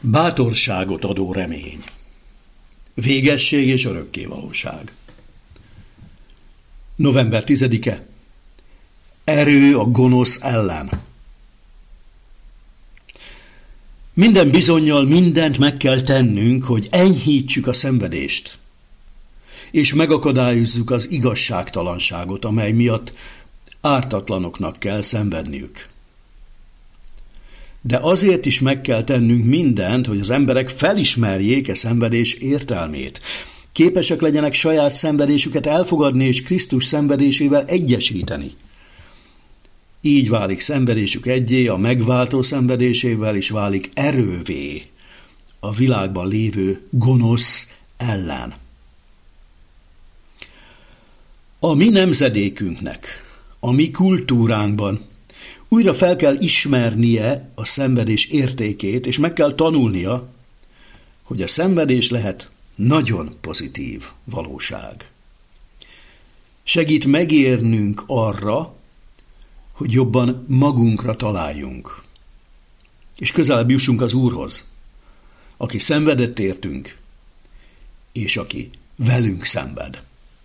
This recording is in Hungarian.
Bátorságot adó remény. Végesség és örökkévalóság. November 10-e. Erő a gonosz ellen. Minden bizonnyal mindent meg kell tennünk, hogy enyhítsük a szenvedést, és megakadályozzuk az igazságtalanságot, amely miatt ártatlanoknak kell szenvedniük. De azért is meg kell tennünk mindent, hogy az emberek felismerjék a szenvedés értelmét. Képesek legyenek saját szenvedésüket elfogadni és Krisztus szenvedésével egyesíteni. Így válik szenvedésük egyé a megváltó szenvedésével, és válik erővé a világban lévő gonosz ellen. A mi nemzedékünknek, a mi kultúránkban újra fel kell ismernie a szenvedés értékét, és meg kell tanulnia, hogy a szenvedés lehet nagyon pozitív valóság. Segít megérnünk arra, hogy jobban magunkra találjunk, és közelebb jussunk az Úrhoz, aki szenvedett értünk, és aki velünk szenved.